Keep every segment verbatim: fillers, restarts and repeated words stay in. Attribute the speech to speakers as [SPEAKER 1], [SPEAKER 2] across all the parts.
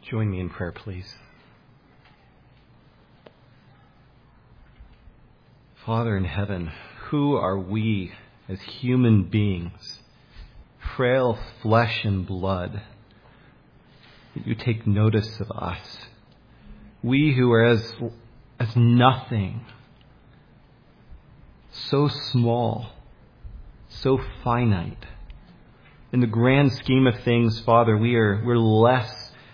[SPEAKER 1] Join me in prayer, please. Father in heaven, who are we as human beings, frail flesh and blood, that you take notice of us? We who are as, as nothing, so small, so finite. In the grand scheme of things, Father, we are we're less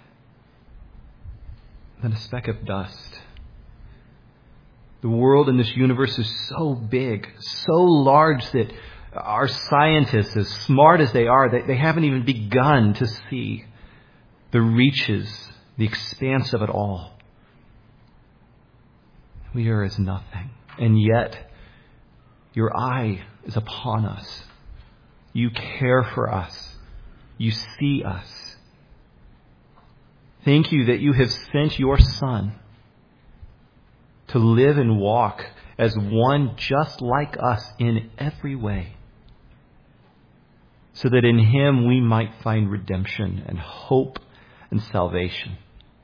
[SPEAKER 1] than a speck of dust. The world in this universe is so big, so large that our scientists, as smart as they are, they, they haven't even begun to see the reaches, the expanse of it all. We are as nothing. And yet, your eye is upon us. You care for us. You see us. Thank you that you have sent your Son to live and walk as one just like us in every way, so that in him we might find redemption and hope and salvation.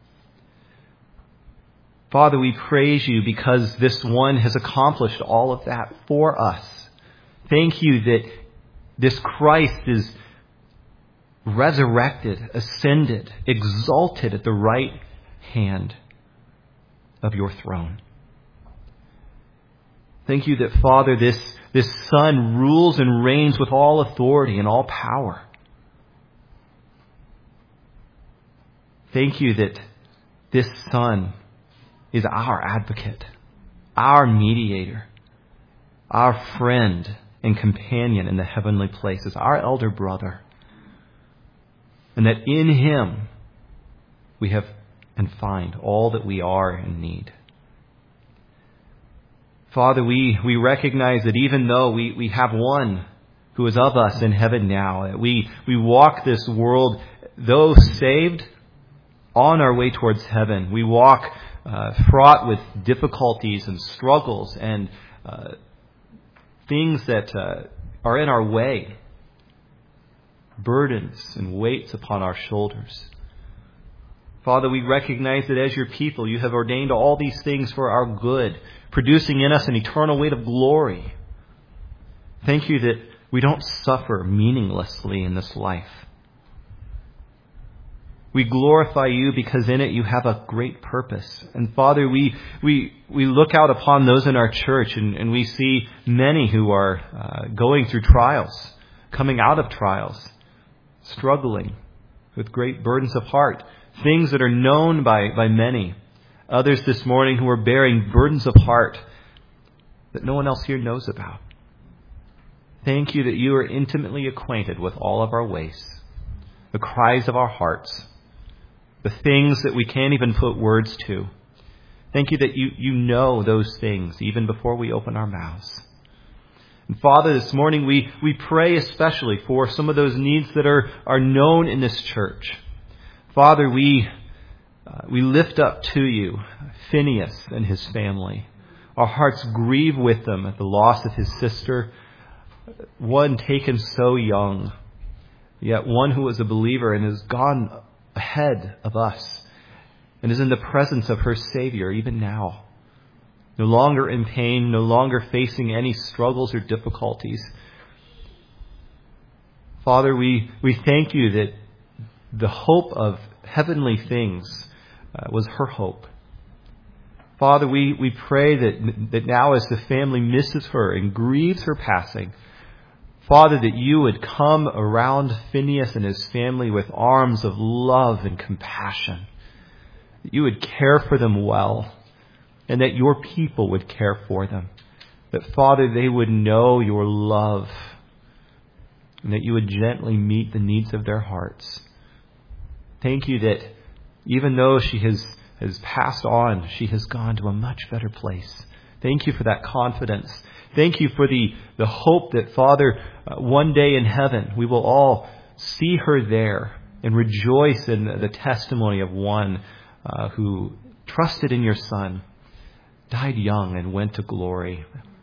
[SPEAKER 1] Father, we praise you because this one has accomplished all of that for us. Thank you that this Christ is resurrected, ascended, exalted at the right hand of your throne. Thank you that, Father, this, this Son rules and reigns with all authority and all power. Thank you that this Son is our advocate, our mediator, our friend and companion in the heavenly places, our elder brother. And that in him we have and find all that we are and need. Father, we, we recognize that even though we, we have one who is of us in heaven now, that we, we walk this world, though saved, on our way towards heaven. We walk uh, fraught with difficulties and struggles and uh, things that uh, are in our way. Burdens and weights upon our shoulders. Father, we recognize that as your people, you have ordained all these things for our good, producing in us an eternal weight of glory. Thank you that we don't suffer meaninglessly in this life. We glorify you because in it you have a great purpose. And Father, we we we look out upon those in our church and, and we see many who are uh, going through trials, coming out of trials, struggling with great burdens of heart, things that are known by, by many. Others this morning who are bearing burdens of heart that no one else here knows about. Thank you that you are intimately acquainted with all of our ways, the cries of our hearts, the things that we can't even put words to. Thank you that you, you know those things even before we open our mouths. And Father, this morning we, we pray especially for some of those needs that are, are known in this church. Father, we uh, we lift up to you Phineas and his family. Our hearts grieve with them at the loss of his sister, one taken so young, yet one who was a believer and has gone ahead of us and is in the presence of her Savior even now. No longer in pain, no longer facing any struggles or difficulties. Father, we, we thank you that the hope of heavenly things uh, was her hope. Father, we, we pray that, that now as the family misses her and grieves her passing, Father, that you would come around Phineas and his family with arms of love and compassion. That you would care for them well. And that your people would care for them. That, Father, they would know your love. And that you would gently meet the needs of their hearts. Thank you that even though she has, has passed on, she has gone to a much better place. Thank you for that confidence. Thank you for the, the hope that, Father, uh, one day in heaven we will all see her there and rejoice in the, the testimony of one uh, who trusted in your Son, died young and went to glory.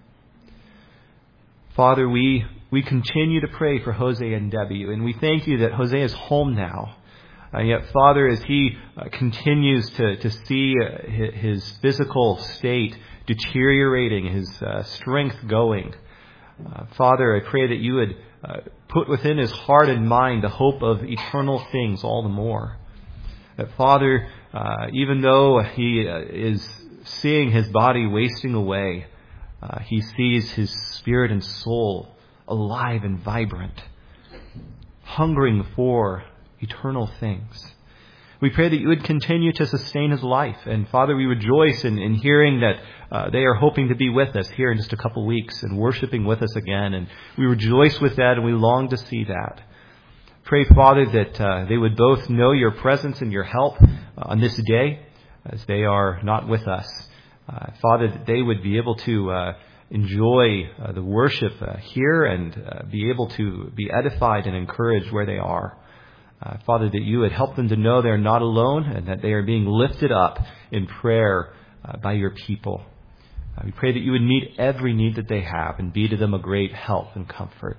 [SPEAKER 1] Father, we, we continue to pray for Jose and Debbie, and we thank you that Jose is home now. And yet, Father, as he uh, continues to, to see uh, his physical state deteriorating, his uh, strength going, uh, Father, I pray that you would uh, put within his heart and mind the hope of eternal things all the more. That, Father, uh, even though he uh, is seeing his body wasting away, uh, he sees his spirit and soul alive and vibrant, hungering for eternal things. We pray that you would continue to sustain his life. And Father, we rejoice in, in hearing that uh, they are hoping to be with us here in just a couple weeks and worshiping with us again. And we rejoice with that, and we long to see that. Pray, Father, that uh, they would both know your presence and your help uh, on this day as they are not with us. Uh, Father, that they would be able to uh, enjoy uh, the worship uh, here and uh, be able to be edified and encouraged where they are. Uh, Father, that you would help them to know they're not alone and that they are being lifted up in prayer uh, by your people. Uh, we pray that you would meet every need that they have and be to them a great help and comfort.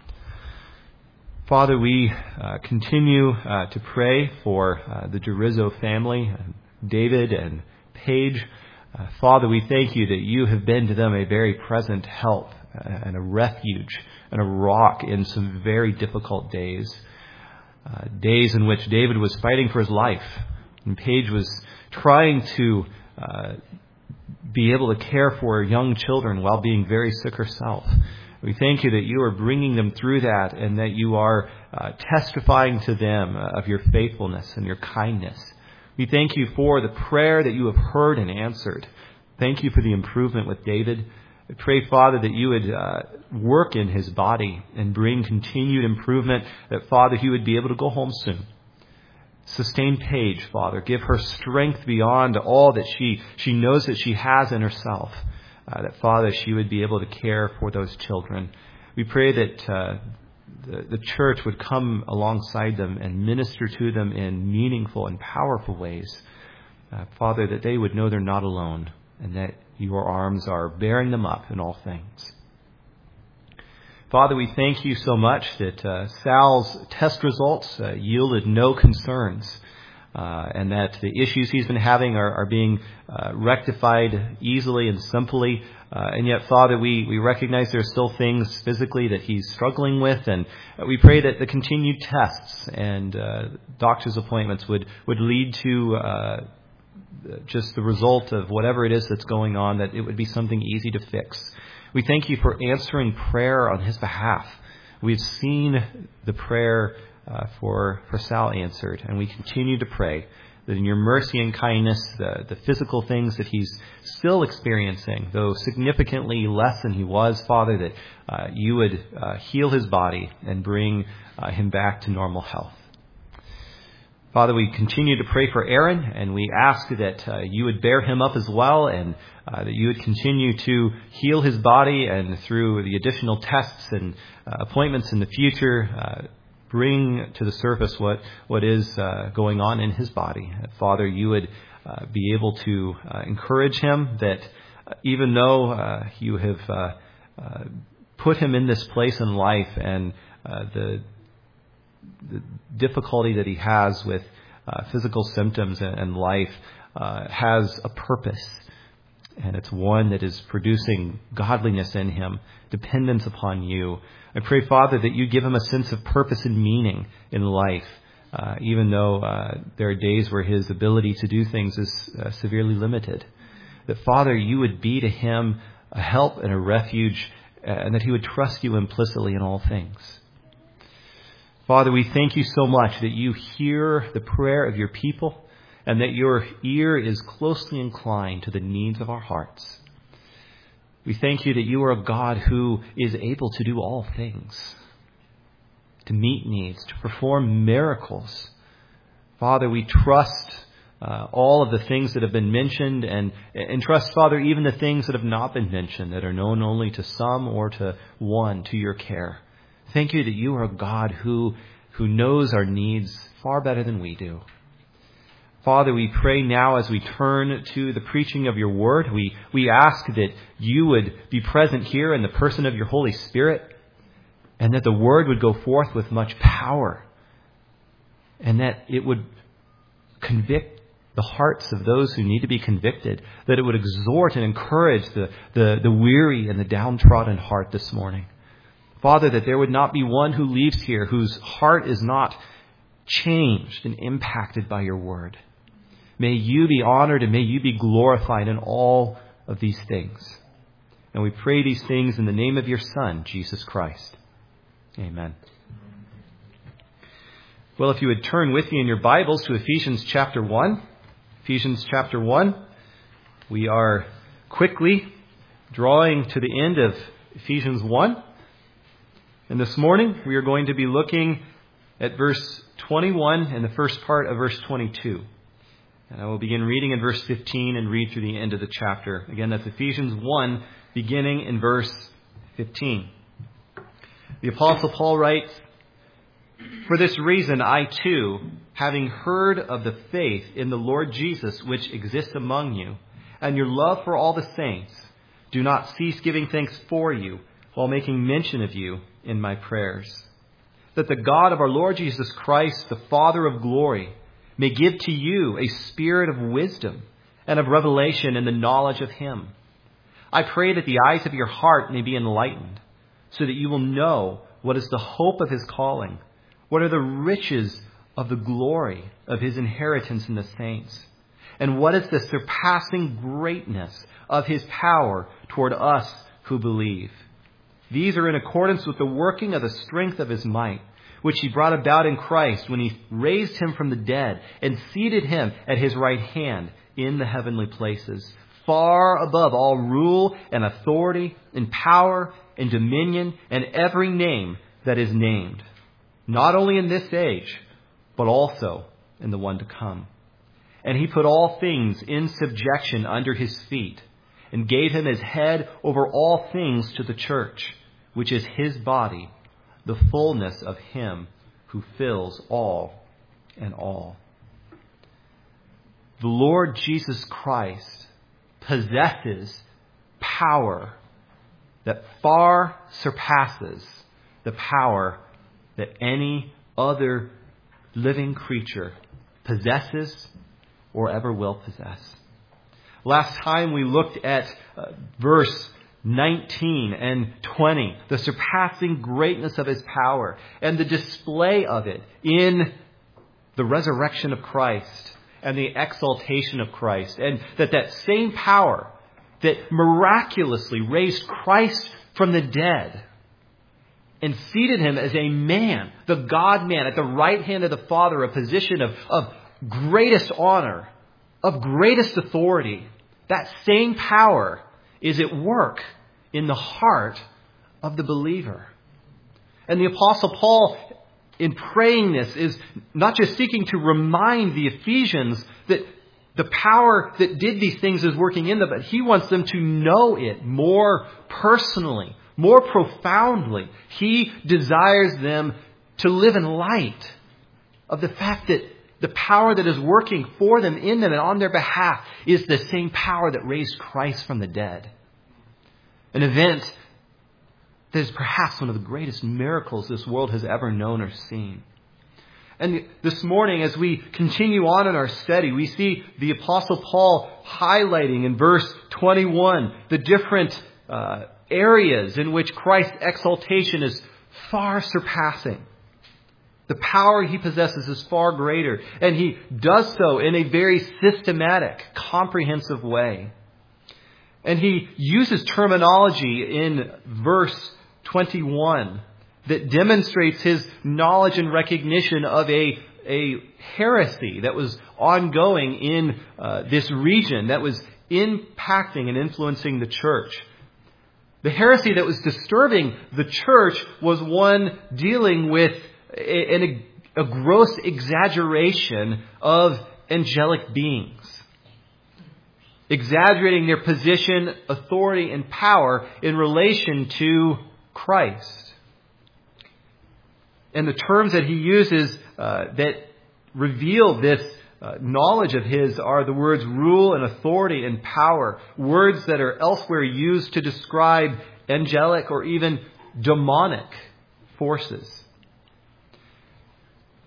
[SPEAKER 1] Father, we uh, continue uh, to pray for uh, the Gerizzo family, David and Paige. Uh, Father, we thank you that you have been to them a very present help and a refuge and a rock in some very difficult days. Uh, days in which David was fighting for his life and Paige was trying to uh, be able to care for young children while being very sick herself. We thank you that you are bringing them through that and that you are uh, testifying to them uh, of your faithfulness and your kindness. We thank you for the prayer that you have heard and answered. Thank you for the improvement with David. I pray, Father, that you would uh, work in his body and bring continued improvement, that, Father, he would be able to go home soon. Sustain Paige, Father. Give her strength beyond all that she, she knows that she has in herself. Uh, that, Father, she would be able to care for those children. We pray that uh, the, the church would come alongside them and minister to them in meaningful and powerful ways. Uh, Father, that they would know they're not alone and that your arms are bearing them up in all things. Father, we thank you so much that uh, Sal's test results uh, yielded no concerns uh, and that the issues he's been having are, are being uh, rectified easily and simply. Uh, and yet, Father, we, we recognize there are still things physically that he's struggling with, and we pray that the continued tests and uh, doctor's appointments would, would lead to uh, just the result of whatever it is that's going on, that it would be something easy to fix. We thank you for answering prayer on his behalf. We've seen the prayer uh, for, for Sal answered, and we continue to pray that in your mercy and kindness, the, the physical things that he's still experiencing, though significantly less than he was, Father, that uh, you would uh, heal his body and bring uh, him back to normal health. Father, we continue to pray for Aaron, and we ask that uh, you would bear him up as well, and uh, that you would continue to heal his body, and through the additional tests and uh, appointments in the future, uh, bring to the surface what, what is uh, going on in his body. Father, you would uh, be able to uh, encourage him that uh, even though uh, you have uh, uh, put him in this place in life and uh, the the difficulty that he has with uh, physical symptoms and, and life uh, has a purpose. And it's one that is producing godliness in him, dependence upon you. I pray, Father, that you give him a sense of purpose and meaning in life, uh, even though uh, there are days where his ability to do things is uh, severely limited. That, Father, you would be to him a help and a refuge, uh, and that he would trust you implicitly in all things. Father, we thank you so much that you hear the prayer of your people and that your ear is closely inclined to the needs of our hearts. We thank you that you are a God who is able to do all things, to meet needs, to perform miracles. Father, we trust uh, all of the things that have been mentioned and, and trust, Father, even the things that have not been mentioned, that are known only to some or to one, to your care. Thank you that you are a God who, who knows our needs far better than we do. Father, we pray now as we turn to the preaching of your word, we, we ask that you would be present here in the person of your Holy Spirit, and that the word would go forth with much power, and that it would convict the hearts of those who need to be convicted, that it would exhort and encourage the, the, the weary and the downtrodden heart this morning. Father, that there would not be one who leaves here whose heart is not changed and impacted by your word. May you be honored and may you be glorified in all of these things. And we pray these things in the name of your Son, Jesus Christ. Amen. Well, if you would turn with me in your Bibles to Ephesians chapter one. Ephesians chapter one. We are quickly drawing to the end of Ephesians one. And this morning we are going to be looking at verse twenty-one and the first part of verse twenty-two. And I will begin reading in verse fifteen and read through the end of the chapter. Again, that's Ephesians one, beginning in verse fifteen. The Apostle Paul writes, "For this reason I too, having heard of the faith in the Lord Jesus which exists among you, and your love for all the saints, do not cease giving thanks for you, while making mention of you in my prayers, that the God of our Lord Jesus Christ, the Father of glory, may give to you a spirit of wisdom and of revelation in the knowledge of him. I pray that the eyes of your heart may be enlightened, so that you will know what is the hope of his calling, what are the riches of the glory of his inheritance in the saints, and what is the surpassing greatness of his power toward us who believe. These are in accordance with the working of the strength of his might, which he brought about in Christ when he raised him from the dead and seated him at his right hand in the heavenly places, far above all rule and authority and power and dominion and every name that is named, not only in this age, but also in the one to come. And he put all things in subjection under his feet, and gave him his head over all things to the church, which is his body, the fullness of him who fills all in all." The Lord Jesus Christ possesses power that far surpasses the power that any other living creature possesses or ever will possess. Last time we looked at uh, verse nineteen and twenty, the surpassing greatness of his power and the display of it in the resurrection of Christ and the exaltation of Christ, and that that same power that miraculously raised Christ from the dead and seated him as a man, the God-man, at the right hand of the Father, a position of, of greatest honor, of greatest authority. That same power is at work in the heart of the believer. And the Apostle Paul, in praying this, is not just seeking to remind the Ephesians that the power that did these things is working in them, but he wants them to know it more personally, more profoundly. He desires them to live in light of the fact that the power that is working for them, in them, and on their behalf is the same power that raised Christ from the dead. An event that is perhaps one of the greatest miracles this world has ever known or seen. And this morning, as we continue on in our study, we see the Apostle Paul highlighting in verse twenty-one the different uh, areas in which Christ's exaltation is far surpassing. The power he possesses is far greater, and he does so in a very systematic, comprehensive way. And he uses terminology in verse twenty-one that demonstrates his knowledge and recognition of a, a heresy that was ongoing in uh, this region, that was impacting and influencing the church. The heresy that was disturbing the church was one dealing with a, a, a gross exaggeration of angelic beings, exaggerating their position, authority, and power in relation to Christ. And the terms that he uses uh, that reveal this uh, knowledge of his are the words rule and authority and power, words that are elsewhere used to describe angelic or even demonic forces.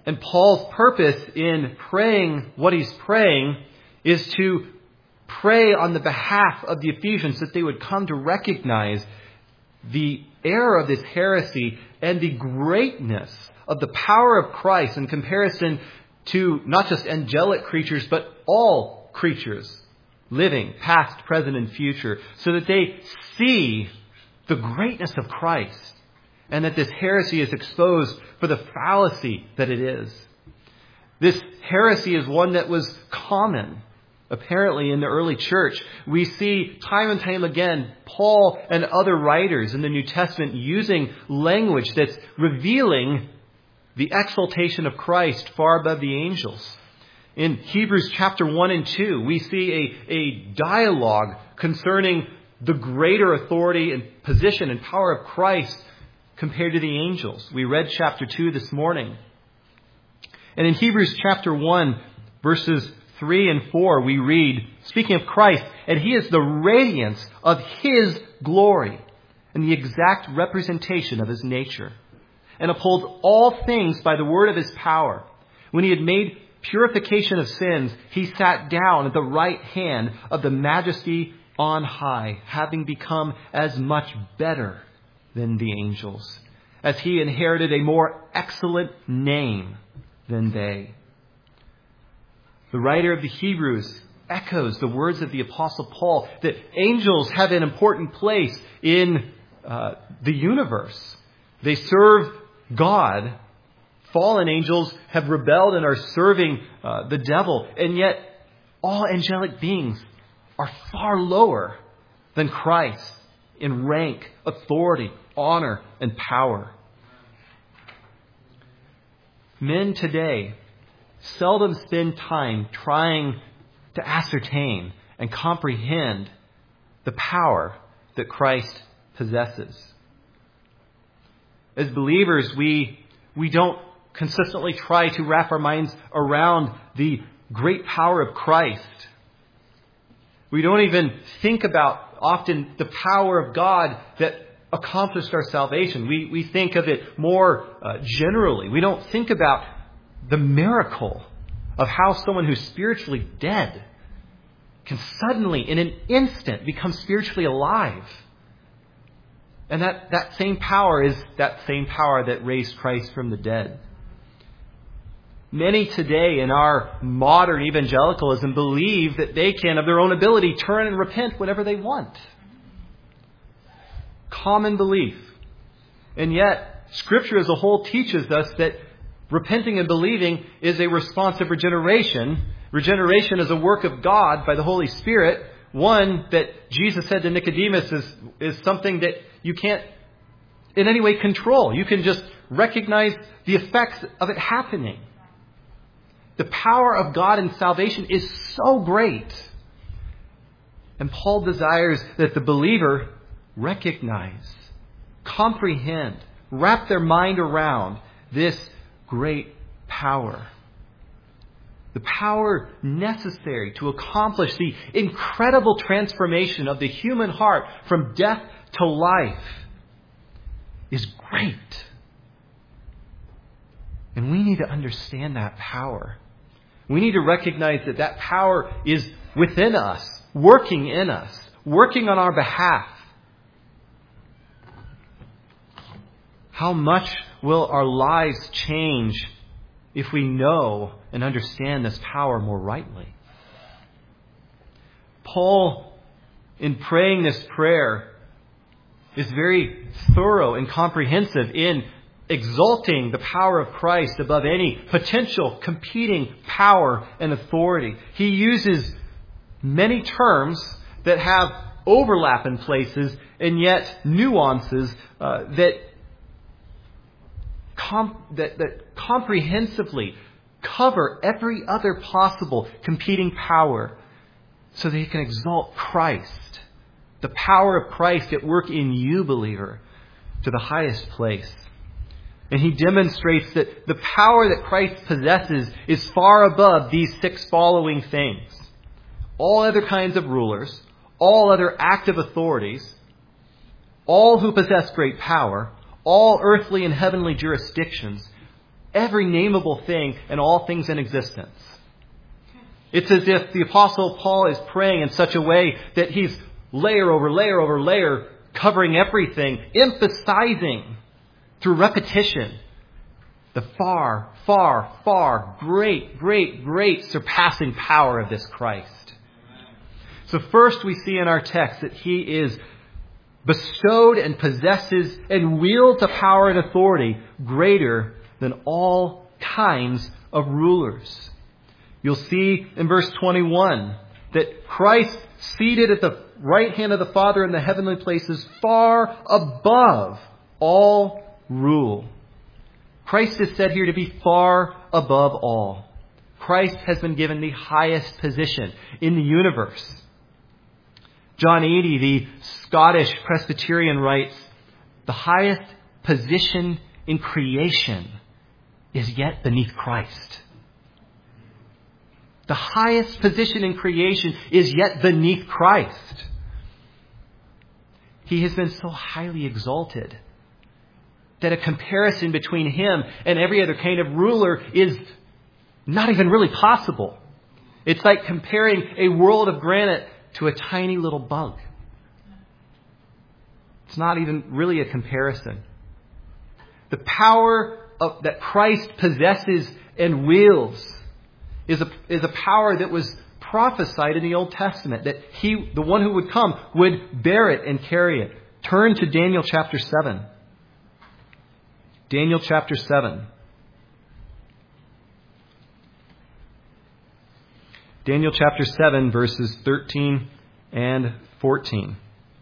[SPEAKER 1] And Paul's purpose in praying what he's praying is to pray on the behalf of the Ephesians that they would come to recognize the error of this heresy and the greatness of the power of Christ in comparison to not just angelic creatures, but all creatures, living, past, present, and future, so that they see the greatness of Christ and that this heresy is exposed for the fallacy that it is. This heresy is one that was common, apparently, in the early church. We see time and time again Paul and other writers in the New Testament using language that's revealing the exaltation of Christ far above the angels. In Hebrews chapter one and two, we see a, a dialogue concerning the greater authority and position and power of Christ compared to the angels. We read chapter two this morning. And in Hebrews chapter one, verses three and four, we read, speaking of Christ, and he is the radiance of his glory and the exact representation of his nature, and upholds all things by the word of his power. When he had made purification of sins, he sat down at the right hand of the majesty on high, having become as much better than the angels, as he inherited a more excellent name than they. The writer of the Hebrews echoes the words of the Apostle Paul that angels have an important place in uh, the universe. They serve God. Fallen angels have rebelled and are serving uh, the devil. And yet all angelic beings are far lower than Christ in rank, authority, honor, and power. Men today seldom spend time trying to ascertain and comprehend the power that Christ possesses. As believers, we, we don't consistently try to wrap our minds around the great power of Christ. We don't even think about often the power of God that accomplished our salvation. We, we think of it more uh, generally. We don't think about the miracle of how someone who's spiritually dead can suddenly, in an instant, become spiritually alive. And that, that same power is that same power that raised Christ from the dead. Many today in our modern evangelicalism believe that they can, of their own ability, turn and repent whenever they want. Common belief. And yet, Scripture as a whole teaches us that repenting and believing is a response of regeneration. Regeneration is a work of God by the Holy Spirit. One that Jesus said to Nicodemus is, is something that you can't in any way control. You can just recognize the effects of it happening. The power of God in salvation is so great. And Paul desires that the believer recognize, comprehend, wrap their mind around this great power. The power necessary to accomplish the incredible transformation of the human heart from death to life is great. And we need to understand that power. We need to recognize that that power is within us, working in us, working on our behalf. How much will our lives change if we know and understand this power more rightly? Paul, in praying this prayer, is very thorough and comprehensive in exalting the power of Christ above any potential competing power and authority. He uses many terms that have overlap in places and yet nuances uh, that, com- that that comprehensively cover every other possible competing power so that he can exalt Christ, the power of Christ at work in you, believer, to the highest place. And he demonstrates that the power that Christ possesses is far above these six following things. All other kinds of rulers, all other active authorities, all who possess great power, all earthly and heavenly jurisdictions, every nameable thing and all things in existence. It's as if the Apostle Paul is praying in such a way that he's layer over layer over layer, covering everything, emphasizing through repetition the far, far, far, great, great, great surpassing power of this Christ. So first we see in our text that he is bestowed and possesses and wields a power and authority greater than all kinds of rulers. You'll see in verse twenty-one that Christ, seated at the right hand of the Father in the heavenly places, far above all rule. Christ is said here to be far above all. Christ has been given the highest position in the universe. John Eadie, the Scottish Presbyterian, writes, "The highest position in creation is yet beneath Christ." The highest position in creation is yet beneath Christ. He has been so highly exalted that a comparison between him and every other kind of ruler is not even really possible. It's like comparing a world of granite to a tiny little bug. It's not even really a comparison. The power of, that Christ possesses and wields is a, is a power that was prophesied in the Old Testament, that he, the one who would come, would bear it and carry it. Turn to Daniel chapter seven. Daniel chapter seven. Daniel chapter seven, verses thirteen and fourteen.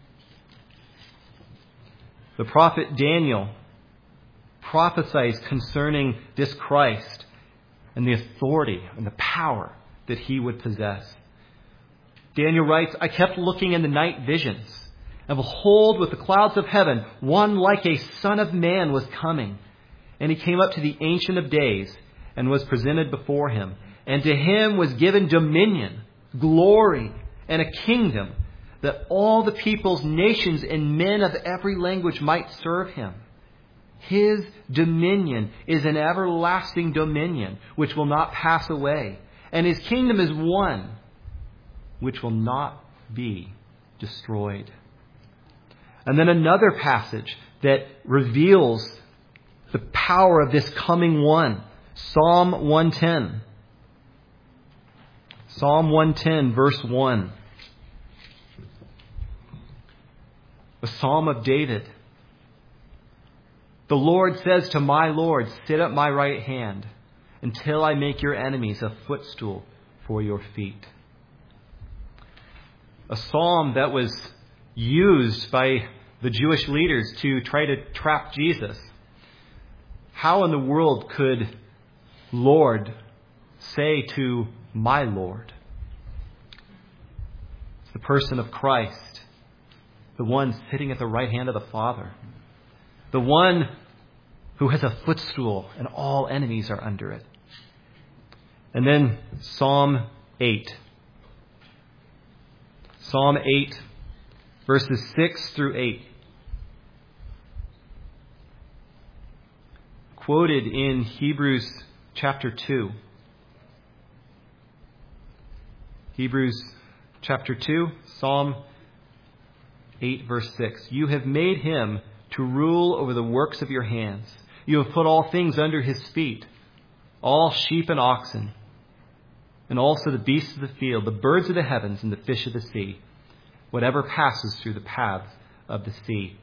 [SPEAKER 1] The prophet Daniel prophesies concerning this Christ and the authority and the power that he would possess. Daniel writes, "I kept looking in the night visions, and behold, with the clouds of heaven, one like a son of man was coming. And he came up to the Ancient of Days and was presented before him. And to him was given dominion, glory, and a kingdom, that all the peoples, nations, and men of every language might serve him. His dominion is an everlasting dominion, which will not pass away. And his kingdom is one, which will not be destroyed." And then another passage that reveals the power of this coming one. Psalm one ten. Psalm one ten, verse one. A psalm of David. "The Lord says to my Lord, sit at my right hand until I make your enemies a footstool for your feet." A psalm that was used by the Jewish leaders to try to trap Jesus. How in the world could Lord say to my Lord? It's the person of Christ, the one sitting at the right hand of the Father, the one who has a footstool and all enemies are under it. And then Psalm eight. Psalm eight, verses six through eight. Quoted in Hebrews chapter two. Hebrews chapter two, Psalm eight, verse six. "You have made him to rule over the works of your hands. You have put all things under his feet, all sheep and oxen, and also the beasts of the field, the birds of the heavens, and the fish of the sea, whatever passes through the paths of the sea."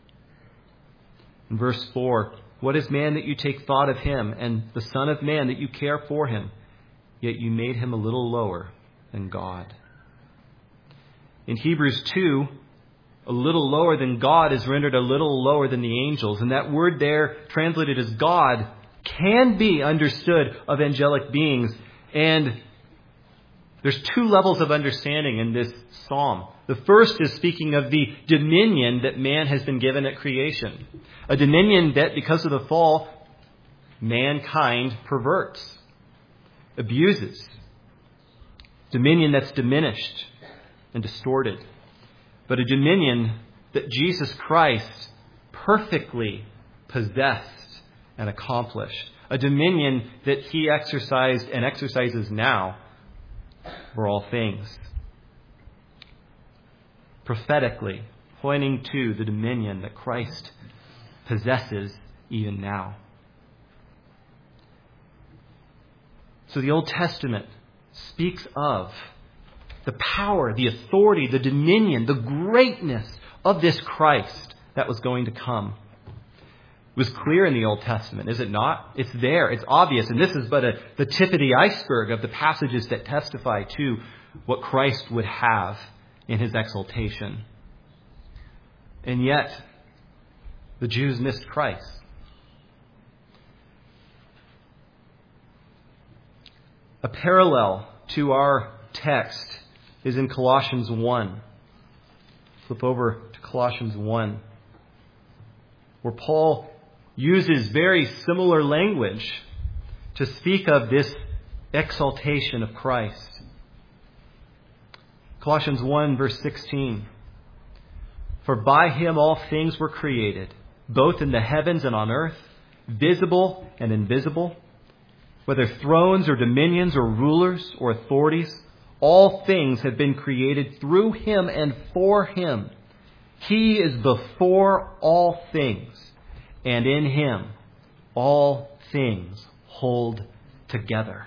[SPEAKER 1] In verse four, "What is man that you take thought of him, and the son of man that you care for him? Yet you made him a little lower than God." In Hebrews two, a little lower than God is rendered a little lower than the angels. And that word there, translated as God, can be understood of angelic beings. And there's two levels of understanding in this psalm. The first is speaking of the dominion that man has been given at creation. A dominion that, because of the fall, mankind perverts, abuses. Dominion that's diminished and distorted. But a dominion that Jesus Christ perfectly possessed and accomplished. a dominion that he exercised and exercises now for all things. Prophetically, pointing to the dominion that Christ possesses even now. So the Old Testament speaks of the power, the authority, the dominion, the greatness of this Christ that was going to come. It was clear in the Old Testament, is it not? It's there. It's obvious. And this is but a, the tip of the iceberg of the passages that testify to what Christ would have in his exaltation. And yet, the Jews missed Christ. A parallel to our text is in Colossians one. Flip over to Colossians one, where Paul uses very similar language to speak of this exaltation of Christ. Colossians one, verse sixteen. For by him all things were created, both in the heavens and on earth, visible and invisible, whether thrones or dominions or rulers or authorities, all things have been created through him and for him. He is before all things, and in him all things hold together.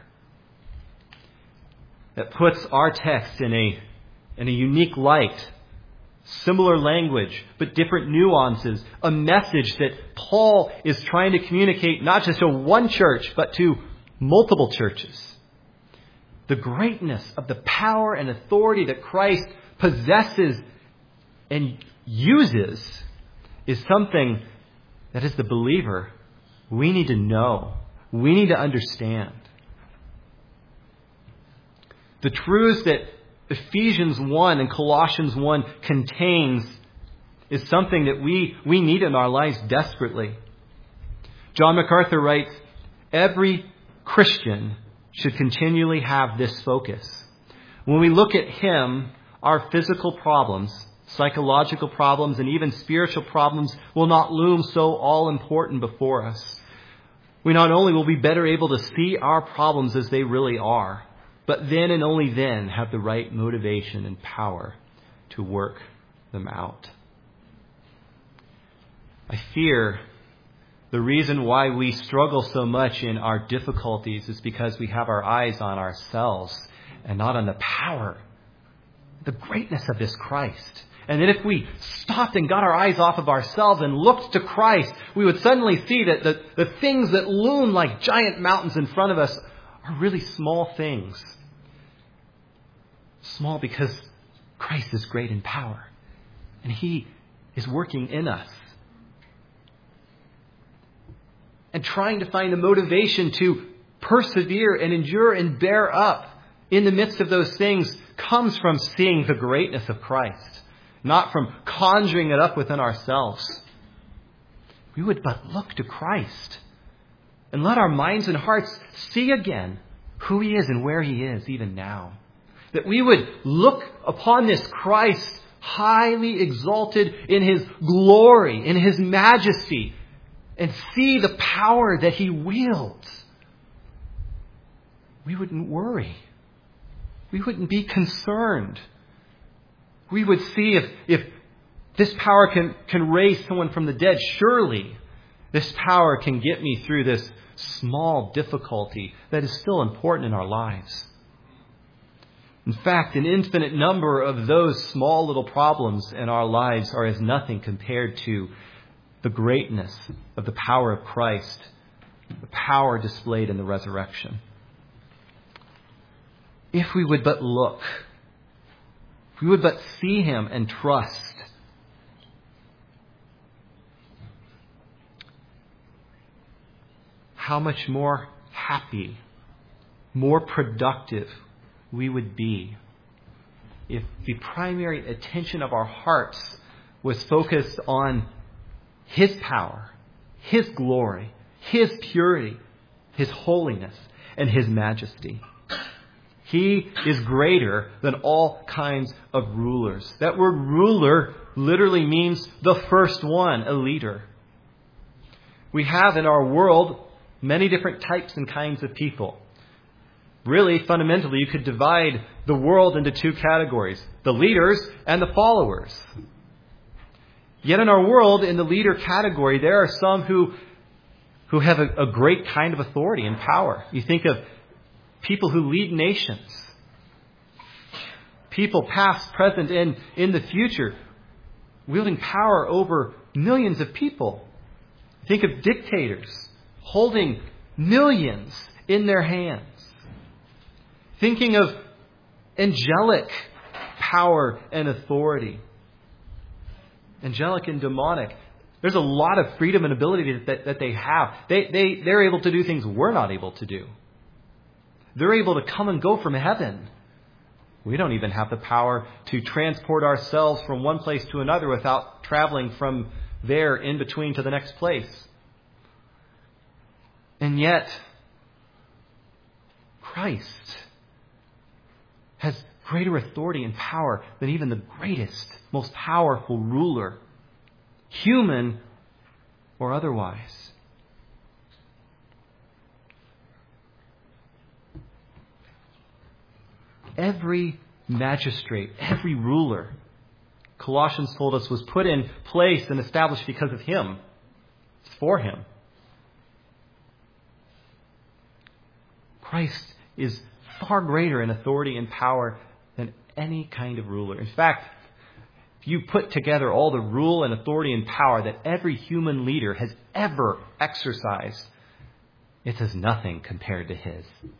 [SPEAKER 1] That puts our text in a, in a unique light. Similar language, but different nuances. A message that Paul is trying to communicate not just to one church, but to multiple churches. The greatness of the power and authority that Christ possesses and uses is something that as the believer, we need to know. We need to understand. The truths that Ephesians one and Colossians one contains is something that we, we need in our lives desperately. John MacArthur writes, every Christian should continually have this focus. When we look at him, our physical problems, psychological problems, and even spiritual problems will not loom so all important before us. We not only will be better able to see our problems as they really are, but then and only then have the right motivation and power to work them out. I fear the reason why we struggle so much in our difficulties is because we have our eyes on ourselves and not on the power, the greatness of this Christ. And that if we stopped and got our eyes off of ourselves and looked to Christ, we would suddenly see that the, the things that loom like giant mountains in front of us are really small things. Small because Christ is great in power. And he is working in us. And trying to find the motivation to persevere and endure and bear up in the midst of those things comes from seeing the greatness of Christ. Not from conjuring it up within ourselves. We would but look to Christ. And let our minds and hearts see again who he is and where he is even now. That we would look upon this Christ highly exalted in his glory, in his majesty, and see the power that he wields. We wouldn't worry. We wouldn't be concerned. We would see if, if this power can, can raise someone from the dead. Surely this power can get me through this small difficulty that is still important in our lives. In fact, an infinite number of those small little problems in our lives are as nothing compared to the greatness of the power of Christ, the power displayed in the resurrection. If we would but look, if we would but see him and trust, how much more happy, more productive we would be if the primary attention of our hearts was focused on his power, his glory, his purity, his holiness, and his majesty. He is greater than all kinds of rulers. That word ruler literally means the first one, a leader. We have in our world many different types and kinds of people. Really, fundamentally, you could divide the world into two categories, the leaders and the followers. Yet in our world, in the leader category, there are some who, who have a, a great kind of authority and power. You think of people who lead nations, people past, present, and in the future, wielding power over millions of people. Think of dictators holding millions in their hands. Thinking of angelic power and authority. Angelic and demonic. There's a lot of freedom and ability that, that they have. They, they, they're able to do things we're not able to do. They're able to come and go from heaven. We don't even have the power to transport ourselves from one place to another without traveling from there in between to the next place. And yet, Christ has greater authority and power than even the greatest, most powerful ruler, human or otherwise. Every magistrate, every ruler, Colossians told us, was put in place and established because of Him. It's for Him. Christ is far greater in authority and power than any kind of ruler. In fact, if you put together all the rule and authority and power that every human leader has ever exercised, it's as nothing compared to His.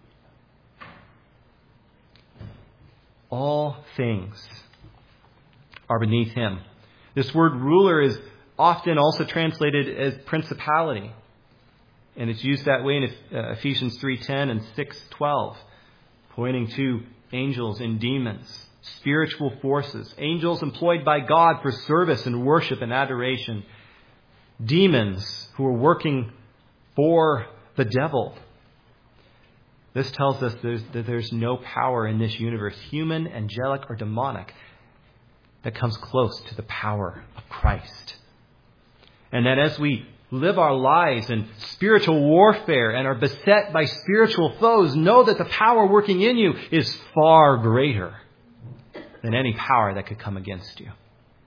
[SPEAKER 1] All things are beneath Him. This word ruler is often also translated as principality. And it's used that way in Ephesians three ten and six twelve, pointing to angels and demons, spiritual forces, angels employed by God for service and worship and adoration, demons who are working for the devil. This tells us there's, that there's no power in this universe, human, angelic, or demonic, that comes close to the power of Christ. And that as we live our lives in spiritual warfare and are beset by spiritual foes, know that the power working in you is far greater than any power that could come against you.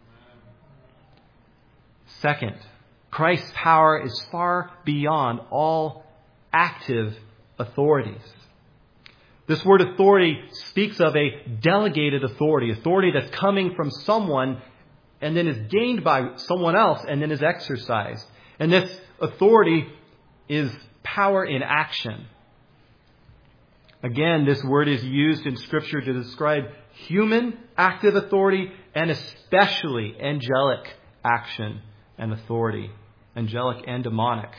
[SPEAKER 1] Second, Christ's power is far beyond all active authorities. This word authority speaks of a delegated authority, authority that's coming from someone and then is gained by someone else and then is exercised. And this authority is power in action. Again, this word is used in Scripture to describe human active authority and especially angelic action and authority, angelic and demonic.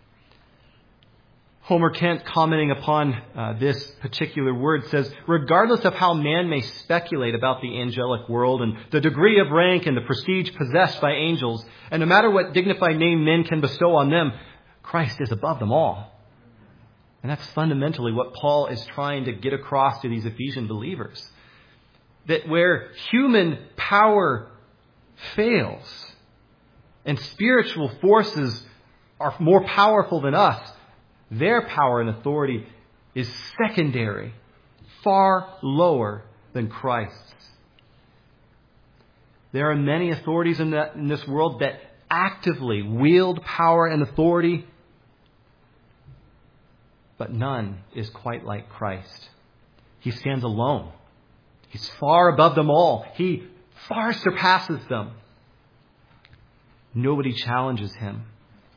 [SPEAKER 1] Homer Kent, commenting upon uh, this particular word, says, regardless of how man may speculate about the angelic world and the degree of rank and the prestige possessed by angels, and no matter what dignified name men can bestow on them, Christ is above them all. And that's fundamentally what Paul is trying to get across to these Ephesian believers. That where human power fails and spiritual forces are more powerful than us, their power and authority is secondary, far lower than Christ's. There are many authorities in, that, in this world that actively wield power and authority, but none is quite like Christ. He stands alone. He's far above them all. He far surpasses them. Nobody challenges Him.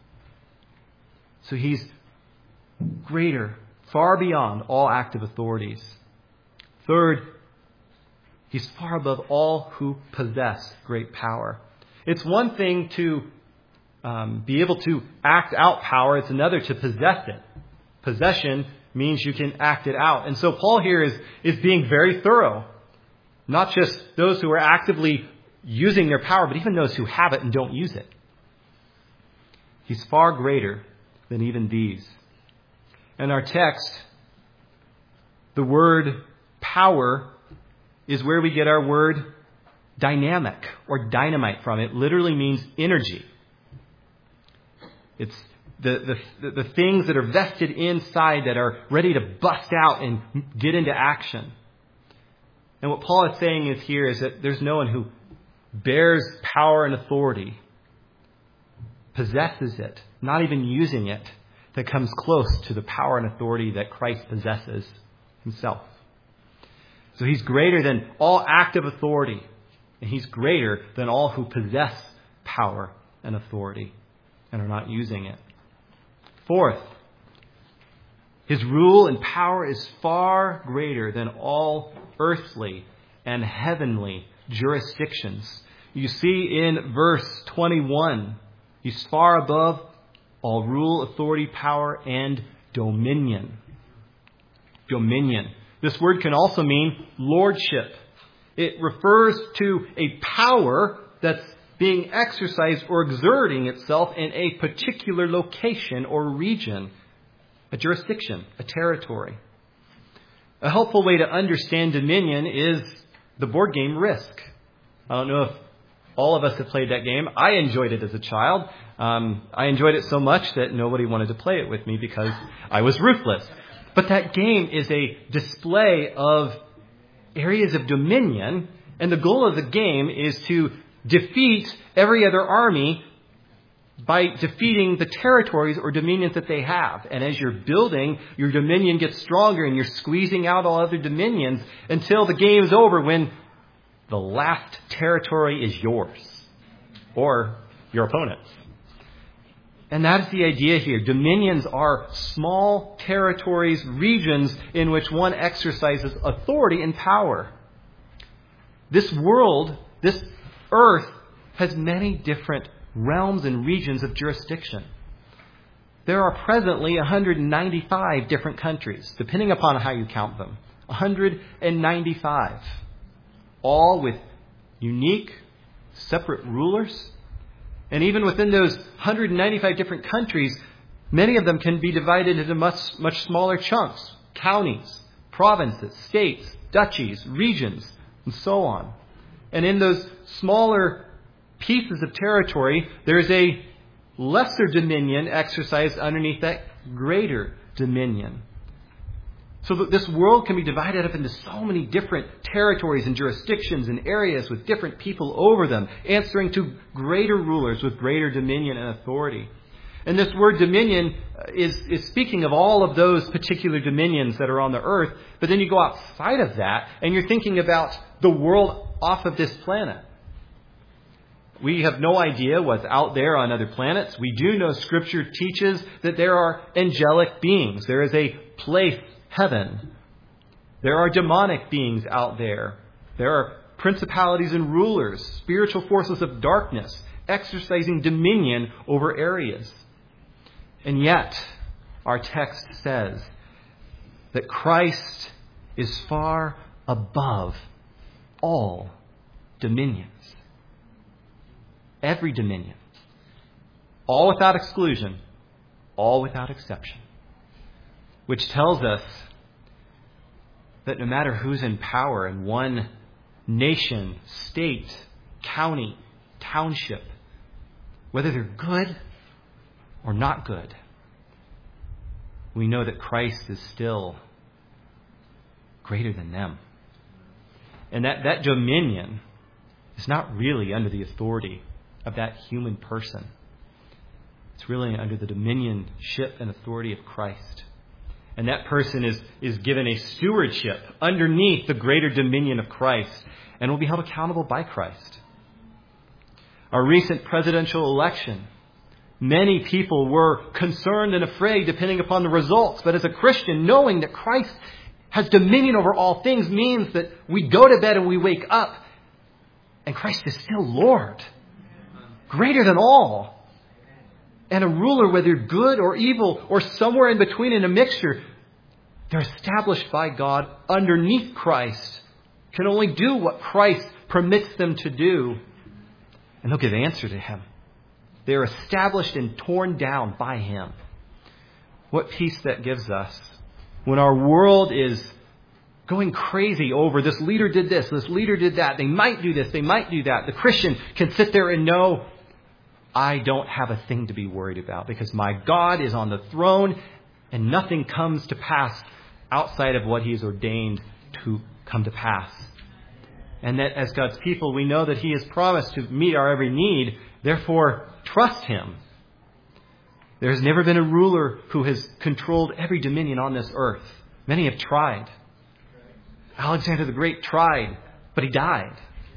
[SPEAKER 1] So He's greater, far beyond all active authorities. Third, He's far above all who possess great power. It's one thing to um, be able to act out power. It's another to possess it. Possession means you can act it out. And so Paul here is, is being very thorough. Not just those who are actively using their power, but even those who have it and don't use it. He's far greater than even these. In our text, the word power is where we get our word dynamic or dynamite from. It literally means energy. It's the, the, the things that are vested inside that are ready to bust out and get into action. And what Paul is saying is here is that there's no one who bears power and authority, possesses it, not even using it, that comes close to the power and authority that Christ possesses himself. So he's greater than all active authority, and he's greater than all who possess power and authority and are not using it. Fourth, his rule and power is far greater than all earthly and heavenly jurisdictions. You see in verse twenty-one, he's far above all rule, authority, power, and dominion. Dominion. This word can also mean lordship. It refers to a power that's being exercised or exerting itself in a particular location or region, a jurisdiction, a territory. A helpful way to understand dominion is the board game Risk. I don't know if all of us have played that game. I enjoyed it as a child. Um, I enjoyed it so much that nobody wanted to play it with me because I was ruthless. But that game is a display of areas of dominion, and the goal of the game is to defeat every other army by defeating the territories or dominions that they have. And as you're building, your dominion gets stronger and you're squeezing out all other dominions until the game's over when the last territory is yours or your opponent's. And that's the idea here. Dominions are small territories, regions in which one exercises authority and power. This world, this earth, has many different realms and regions of jurisdiction. There are presently one hundred ninety-five different countries, depending upon how you count them. one hundred ninety-five. All with unique, separate rulers. And even within those one hundred ninety-five different countries, many of them can be divided into much, much smaller chunks. Counties, provinces, states, duchies, regions, and so on. And in those smaller pieces of territory, there's a lesser dominion exercised underneath that greater dominion. So that this world can be divided up into so many different territories and jurisdictions and areas with different people over them, answering to greater rulers with greater dominion and authority. And this word dominion is, is speaking of all of those particular dominions that are on the earth. But then you go outside of that and you're thinking about the world off of this planet. We have no idea what's out there on other planets. We do know Scripture teaches that there are angelic beings. There is a place, heaven. There are demonic beings out there. There are principalities and rulers, spiritual forces of darkness, exercising dominion over areas. And yet, our text says that Christ is far above all dominions. Every dominion. All without exclusion. All without exception. Which tells us that no matter who's in power in one nation, state, county, township, whether they're good or not good, we know that Christ is still greater than them. And that, that dominion is not really under the authority of that human person. It's really under the dominionship and authority of Christ. And that person is, is given a stewardship underneath the greater dominion of Christ and will be held accountable by Christ. Our recent presidential election, many people were concerned and afraid depending upon the results. But as a Christian, knowing that Christ has dominion over all things means that we go to bed and we wake up and Christ is still Lord, greater than all. And a ruler, whether good or evil or somewhere in between in a mixture, they're established by God underneath Christ, can only do what Christ permits them to do. And they'll give answer to Him. They're established and torn down by Him. What peace that gives us when our world is going crazy over this leader did this, this leader did that. They might do this, they might do that. The Christian can sit there and know, I don't have a thing to be worried about because my God is on the throne and nothing comes to pass outside of what He has ordained to come to pass. And that as God's people, we know that He has promised to meet our every need. Therefore, trust Him. There has never been a ruler who has controlled every dominion on this earth. Many have tried. Alexander the Great tried, but he died.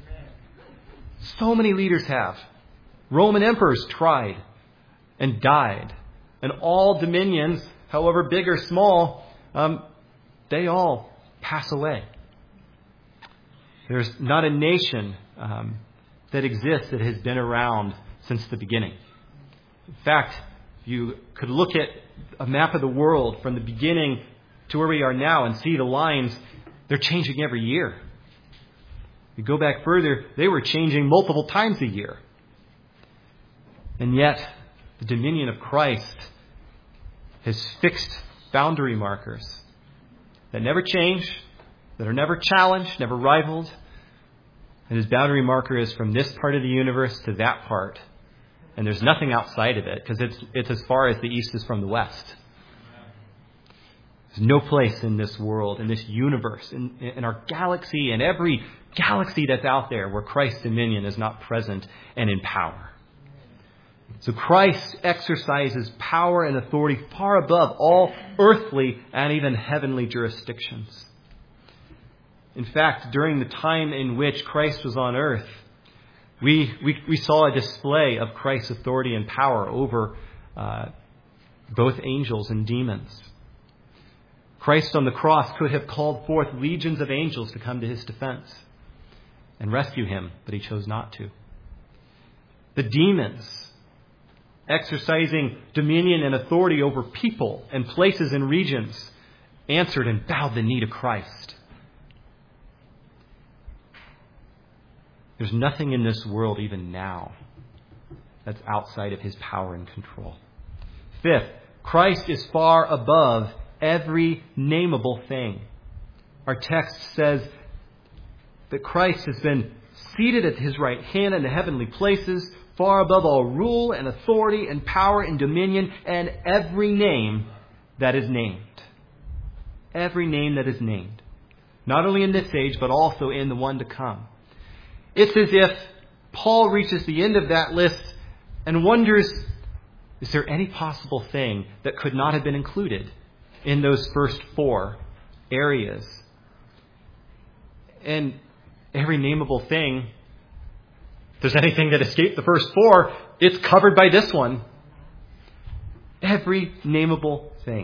[SPEAKER 1] So many leaders have. Roman emperors tried and died. And all dominions, however big or small, um, they all pass away. There's not a nation um, that exists that has been around since the beginning. In fact, you could look at a map of the world from the beginning to where we are now and see the lines. They're changing every year. You go back further, they were changing multiple times a year. And yet, the dominion of Christ has fixed boundary markers that never change, that are never challenged, never rivaled. And His boundary marker is from this part of the universe to that part. And there's nothing outside of it because it's, it's as far as the east is from the west. There's no place in this world, in this universe, in, in our galaxy, and every galaxy that's out there where Christ's dominion is not present and in power. So Christ exercises power and authority far above all earthly and even heavenly jurisdictions. In fact, during the time in which Christ was on earth, we we, we saw a display of Christ's authority and power over uh, both angels and demons. Christ on the cross could have called forth legions of angels to come to His defense and rescue Him, but He chose not to. The demons, exercising dominion and authority over people and places and regions, answered and bowed the knee to Christ. There's nothing in this world, even now, that's outside of His power and control. Fifth, Christ is far above every nameable thing. Our text says that Christ has been seated at His right hand in the heavenly places, far above all rule and authority and power and dominion and every name that is named. Every name that is named. Not only in this age, but also in the one to come. It's as if Paul reaches the end of that list and wonders, is there any possible thing that could not have been included in those first four areas? And every nameable thing, if there's anything that escaped the first four, it's covered by this one. Every nameable thing.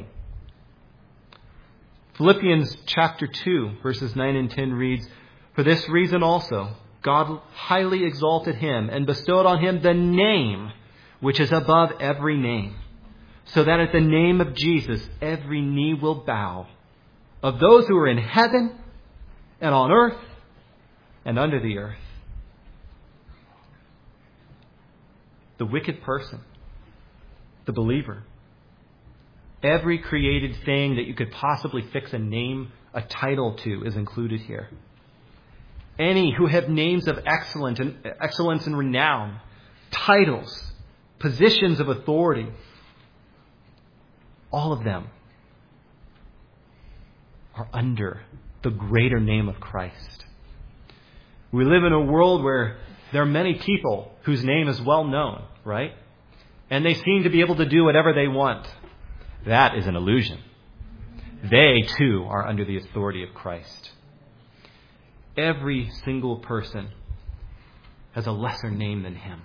[SPEAKER 1] Philippians chapter two, verses nine and ten reads, "For this reason also, God highly exalted Him and bestowed on Him the name which is above every name, so that at the name of Jesus every knee will bow, of those who are in heaven and on earth and under the earth." The wicked person, the believer, every created thing that you could possibly fix a name, a title to is included here. Any who have names of excellence and excellence and renown, titles, positions of authority, all of them are under the greater name of Christ. We live in a world where there are many people whose name is well known, right? And they seem to be able to do whatever they want. That is an illusion. They too are under the authority of Christ. Every single person has a lesser name than him.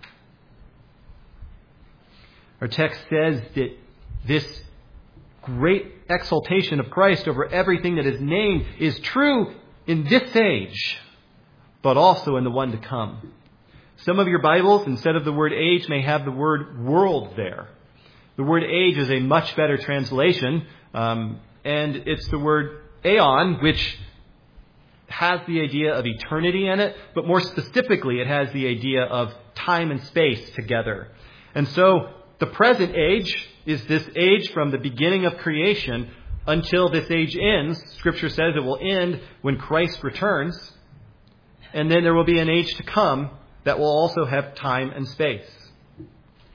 [SPEAKER 1] Our text says that this great exaltation of Christ over everything that is named is true in this age, but also in the one to come. Some of your Bibles, instead of the word age, may have the word world there. The word age is a much better translation, um, and it's the word aeon, which has the idea of eternity in it, but more specifically, it has the idea of time and space together. And so the present age is this age from the beginning of creation until this age ends. Scripture says it will end when Christ returns. And then there will be an age to come that will also have time and space.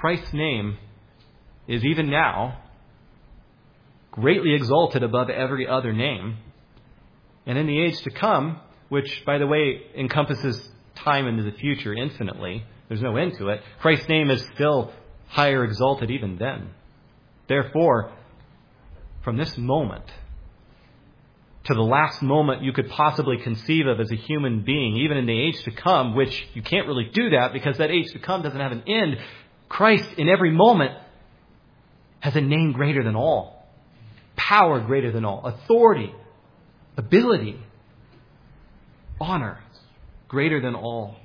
[SPEAKER 1] Christ's name is even now greatly exalted above every other name. And in the age to come, which, by the way, encompasses time into the future infinitely, there's no end to it, Christ's name is still higher exalted even then. Therefore, from this moment to the last moment you could possibly conceive of as a human being, even in the age to come, which you can't really do that because that age to come doesn't have an end, Christ in every moment has a name greater than all, power greater than all, authority, ability, honor greater than all.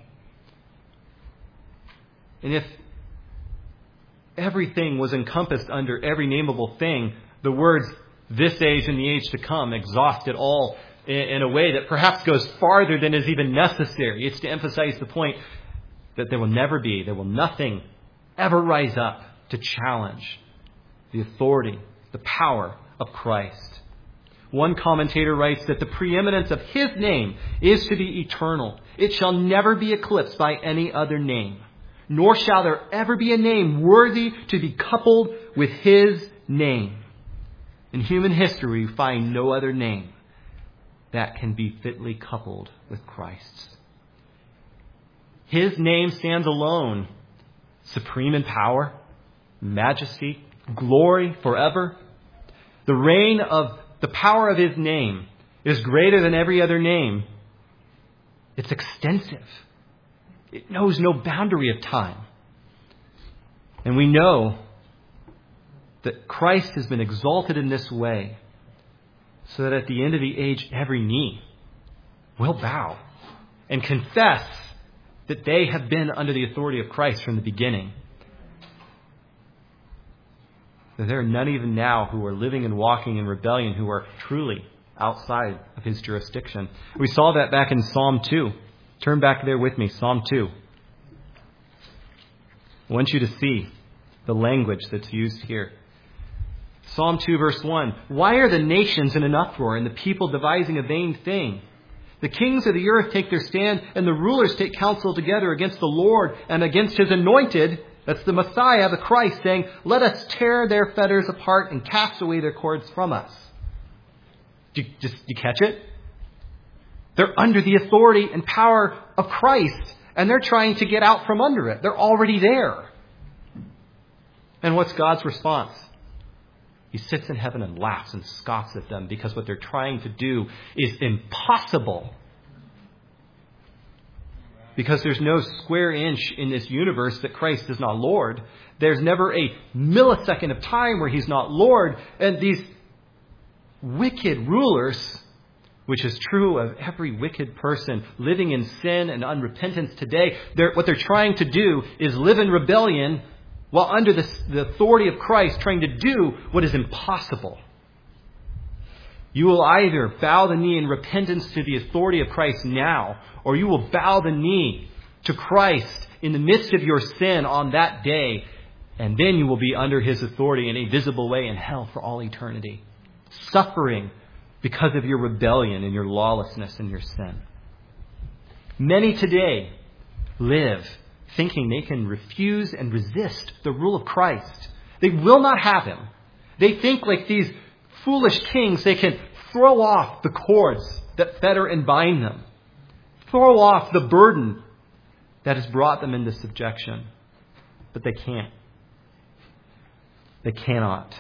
[SPEAKER 1] And if everything was encompassed under every nameable thing, the words this age and the age to come exhaust it all in, in a way that perhaps goes farther than is even necessary. It's to emphasize the point that there will never be, there will nothing ever rise up to challenge the authority, the power of Christ. One commentator writes that the preeminence of his name is to be eternal. It shall never be eclipsed by any other name, nor shall there ever be a name worthy to be coupled with his name. In human history, we find no other name that can be fitly coupled with Christ's. His name stands alone, supreme in power, majesty, glory forever. The reign of the power of his name is greater than every other name. It's extensive. It knows no boundary of time. And we know that Christ has been exalted in this way so that at the end of the age, every knee will bow and confess that they have been under the authority of Christ from the beginning. That there are none even now who are living and walking in rebellion who are truly outside of his jurisdiction. We saw that back in Psalm two. Turn back there with me, Psalm two. I want you to see the language that's used here. Psalm two, verse one. Why are the nations in an uproar and the people devising a vain thing? The kings of the earth take their stand and the rulers take counsel together against the Lord and against his anointed. That's the Messiah, the Christ, saying, let us tear their fetters apart and cast away their cords from us. Do you, just, do you catch it? They're under the authority and power of Christ, and they're trying to get out from under it. They're already there. And what's God's response? He sits in heaven and laughs and scoffs at them because what they're trying to do is impossible. Because there's no square inch in this universe that Christ is not Lord. There's never a millisecond of time where he's not Lord. And these wicked rulers, which is true of every wicked person living in sin and unrepentance today, they're, what they're trying to do is live in rebellion while under the, the authority of Christ, trying to do what is impossible. You will either bow the knee in repentance to the authority of Christ now, or you will bow the knee to Christ in the midst of your sin on that day, and then you will be under his authority in a visible way in hell for all eternity, suffering because of your rebellion and your lawlessness and your sin. Many today live thinking they can refuse and resist the rule of Christ. They will not have him. They think like these foolish kings, they can throw off the cords that fetter and bind them. Throw off the burden that has brought them into subjection. But they can't. They cannot.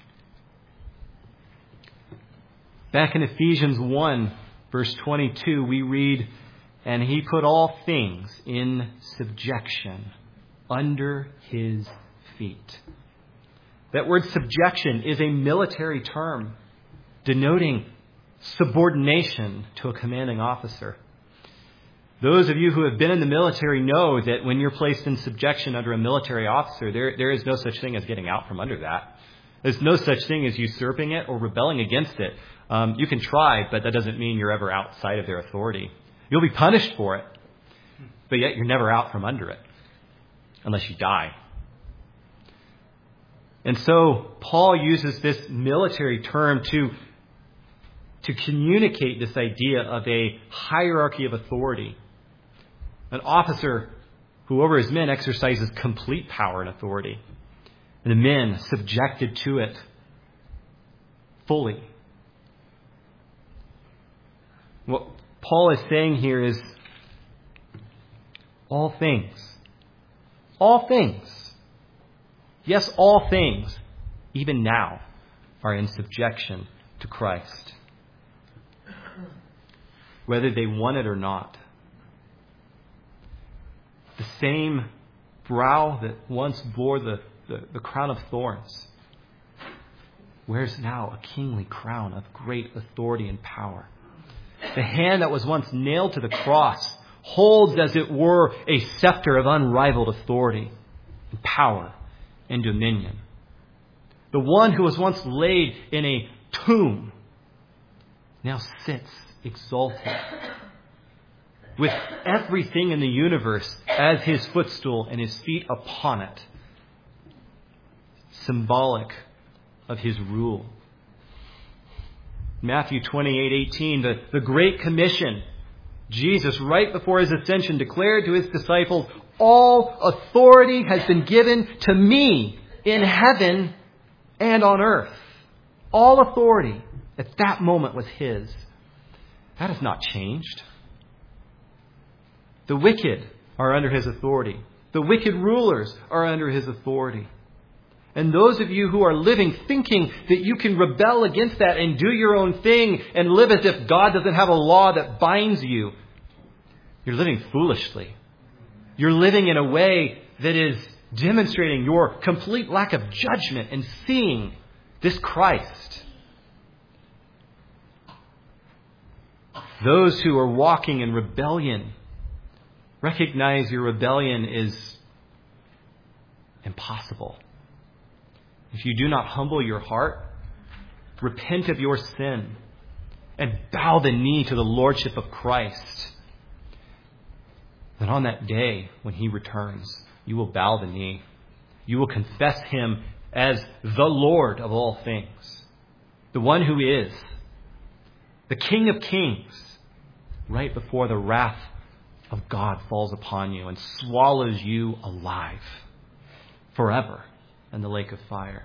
[SPEAKER 1] Back in Ephesians one, verse twenty-two, we read, and he put all things in subjection under his feet. That word subjection is a military term denoting subordination to a commanding officer. Those of you who have been in the military know that when you're placed in subjection under a military officer, there, there is no such thing as getting out from under that. There's no such thing as usurping it or rebelling against it. Um, you can try, but that doesn't mean you're ever outside of their authority. You'll be punished for it, but yet you're never out from under it unless you die. And so Paul uses this military term to, to communicate this idea of a hierarchy of authority. An officer who over his men exercises complete power and authority. And the men subjected to it fully. What Paul is saying here is all things. All things. Yes, all things, even now, are in subjection to Christ. Whether they want it or not. The same brow that once bore the, the, the crown of thorns wears now a kingly crown of great authority and power. The hand that was once nailed to the cross holds, as it were, a scepter of unrivaled authority and power and dominion. The one who was once laid in a tomb now sits exalted, with everything in the universe as his footstool and his feet upon it, symbolic of his rule. Matthew twenty-eight eighteen, the, the Great Commission, Jesus, right before his ascension, declared to his disciples, all authority has been given to me in heaven and on earth. All authority at that moment was his. That has not changed. The wicked are under his authority. The wicked rulers are under his authority. And those of you who are living thinking that you can rebel against that and do your own thing and live as if God doesn't have a law that binds you, you're living foolishly. You're living in a way that is demonstrating your complete lack of judgment and seeing this Christ. Those who are walking in rebellion, recognize your rebellion is impossible. If you do not humble your heart, repent of your sin, and bow the knee to the lordship of Christ, then on that day when he returns, you will bow the knee. You will confess him as the Lord of all things, the one who is the King of kings, right before the wrath of God falls upon you and swallows you alive forever in the lake of fire.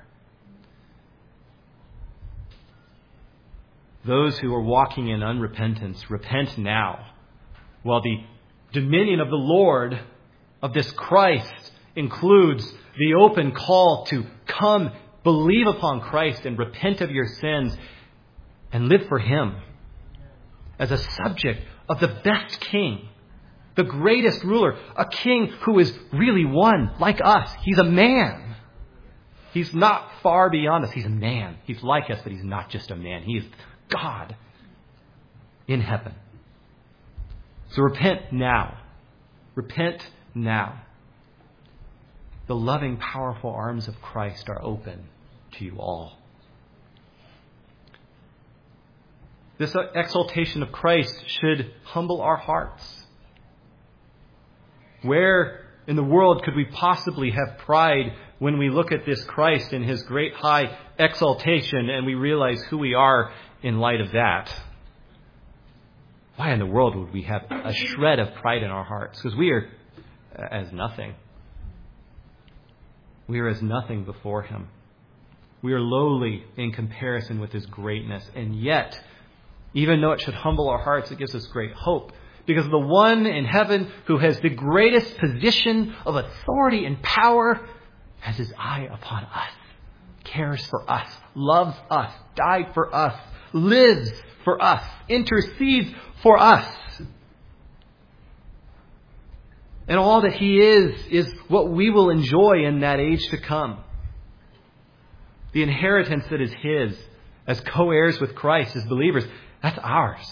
[SPEAKER 1] Those who are walking in unrepentance, repent now, while the dominion of the Lord, of this Christ, includes the open call to come, believe upon Christ and repent of your sins and live for him as a subject of the best king, the greatest ruler, a king who is really one like us. He's a man. He's not far beyond us. He's a man. He's like us, but he's not just a man. He is God in heaven. So repent now. Repent now. The loving, powerful arms of Christ are open to you all. This exaltation of Christ should humble our hearts. Where in the world could we possibly have pride when we look at this Christ in his great high exaltation and we realize who we are in light of that? Why in the world would we have a shred of pride in our hearts? Because we are as nothing. We are as nothing before him. We are lowly in comparison with his greatness. And yet, even though it should humble our hearts, it gives us great hope. Because the one in heaven who has the greatest position of authority and power has his eye upon us, cares for us, loves us, died for us, lives for us, intercedes for us. And all that he is, is what we will enjoy in that age to come. The inheritance that is his as co-heirs with Christ, as believers, that's ours.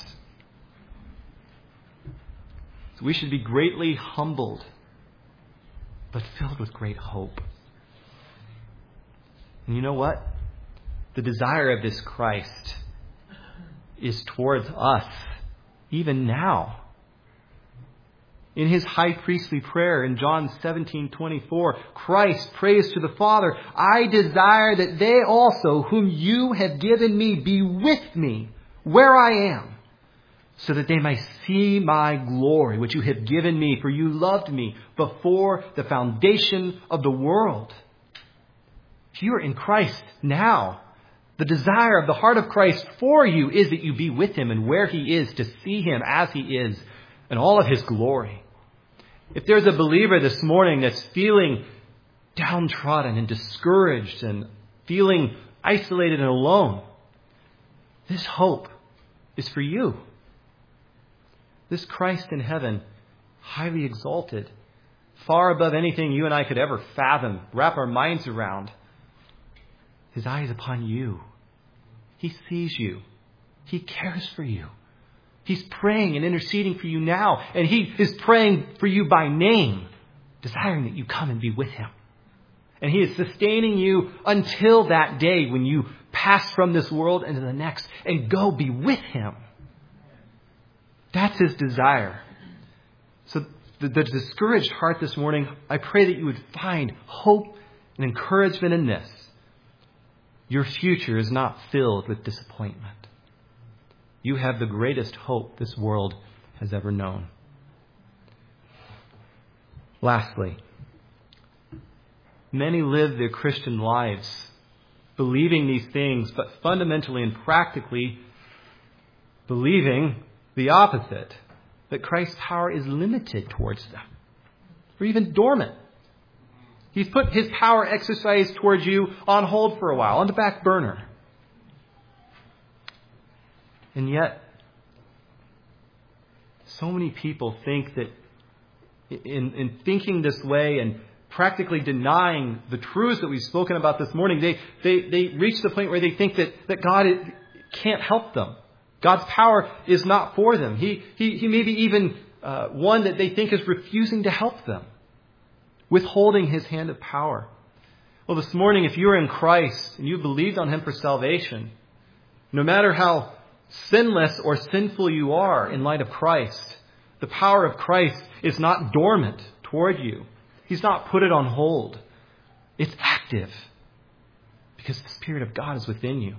[SPEAKER 1] So we should be greatly humbled, but filled with great hope. And you know what? The desire of this Christ is towards us, even now. In his high priestly prayer in John seventeen twenty-four, Christ prays to the Father, I desire that they also, whom you have given me, be with me where I am, so that they may see my glory, which you have given me, for you loved me before the foundation of the world. If you are in Christ now, the desire of the heart of Christ for you is that you be with him and where he is, to see him as he is in all of his glory. If there's a believer this morning that's feeling downtrodden and discouraged and feeling isolated and alone, this hope is for you. This Christ in heaven, highly exalted, far above anything you and I could ever fathom, wrap our minds around. His eye is upon you. He sees you. He cares for you. He's praying and interceding for you now. And he is praying for you by name, desiring that you come and be with him. And he is sustaining you until that day when you pass from this world into the next and go be with him. That's his desire. So the, the discouraged heart this morning, I pray that you would find hope and encouragement in this. Your future is not filled with disappointment. You have the greatest hope this world has ever known. Lastly, many live their Christian lives believing these things, but fundamentally and practically believing the opposite, that Christ's power is limited towards them, or even dormant. He's put his power exercised towards you on hold for a while, on the back burner. And yet, so many people think that in, in thinking this way and practically denying the truths that we've spoken about this morning, they, they, they reach the point where they think that, that God can't help them. God's power is not for them. He, he, he may be even uh, one that they think is refusing to help them, withholding his hand of power. Well, this morning, if you are in Christ and you believed on him for salvation, no matter how sinless or sinful you are in light of Christ, the power of Christ is not dormant toward you. He's not put it on hold. It's active because the Spirit of God is within you.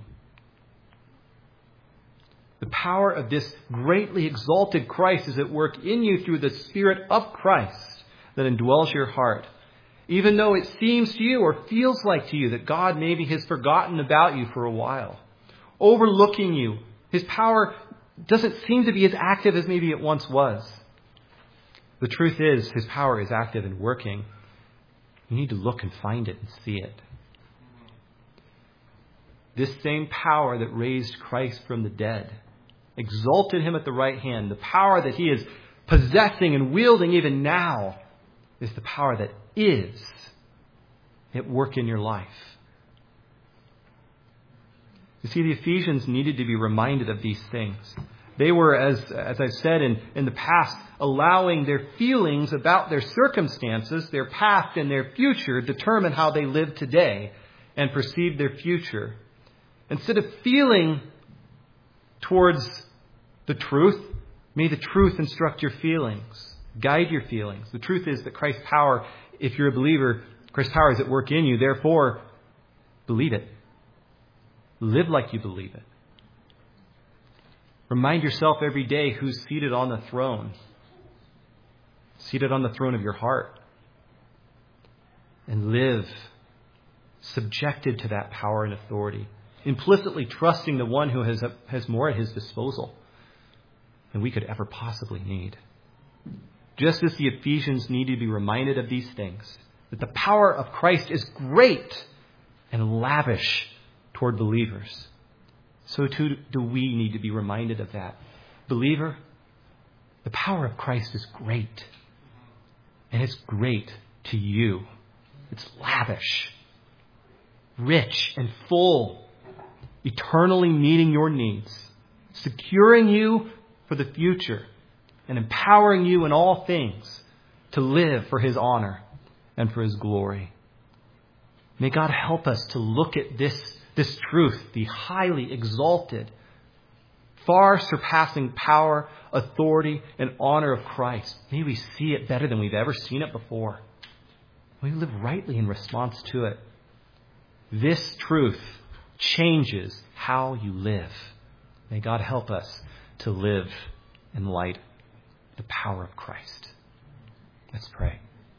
[SPEAKER 1] The power of this greatly exalted Christ is at work in you through the Spirit of Christ that indwells your heart. Even though it seems to you or feels like to you that God maybe has forgotten about you for a while, overlooking you, his power doesn't seem to be as active as maybe it once was. The truth is, his power is active and working. You need to look and find it and see it. This same power that raised Christ from the dead, exalted him at the right hand, the power that he is possessing and wielding even now, is the power that is at work in your life. You see, the Ephesians needed to be reminded of these things. They were, as, as I've said in, in the past, allowing their feelings about their circumstances, their past and their future, determine how they live today and perceive their future. Instead of feeling towards the truth, may the truth instruct your feelings, guide your feelings. The truth is that Christ's power, if you're a believer, Christ's power is at work in you. Therefore, believe it. Live like you believe it. Remind yourself every day who's seated on the throne. Seated on the throne of your heart. And live subjected to that power and authority. Implicitly trusting the one who has, has more at his disposal than we could ever possibly need. Just as the Ephesians need to be reminded of these things, that the power of Christ is great and lavish toward believers, so too do we need to be reminded of that. Believer, the power of Christ is great, and it's great to you. It's lavish, rich and full, eternally meeting your needs, securing you for the future, and empowering you in all things to live for his honor and for his glory. May God help us to look at this, this truth, the highly exalted, far surpassing power, authority, and honor of Christ. May we see it better than we've ever seen it before. May we live rightly in response to it. This truth changes how you live. May God help us to live in light of the power of Christ. Let's pray.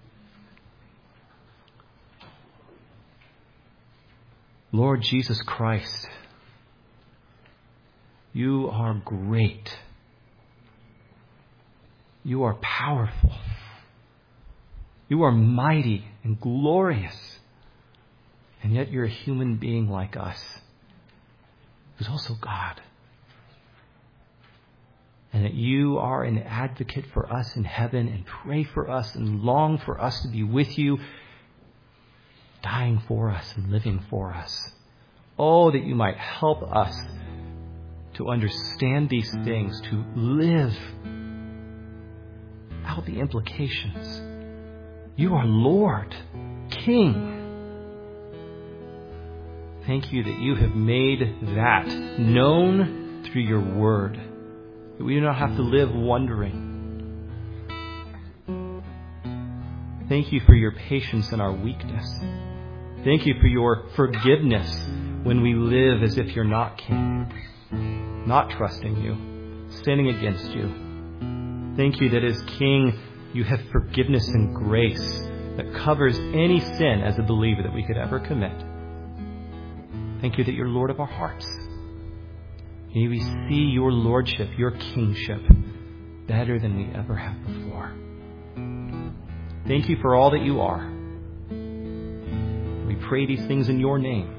[SPEAKER 1] Lord Jesus Christ, you are great. You are powerful. You are mighty and glorious. And yet you're a human being like us, who's also God. And that you are an advocate for us in heaven and pray for us and long for us to be with you, dying for us and living for us. Oh, that you might help us to understand these things, to live out the implications. You are Lord, King. Thank you that you have made that known through your word, that we do not have to live wondering. Thank you for your patience in our weakness. Thank you for your forgiveness when we live as if you're not King, not trusting you, sinning against you. Thank you that as King, you have forgiveness and grace that covers any sin as a believer that we could ever commit. Thank you that you're Lord of our hearts. May we see your lordship, your kingship, better than we ever have before. Thank you for all that you are. We pray these things in your name.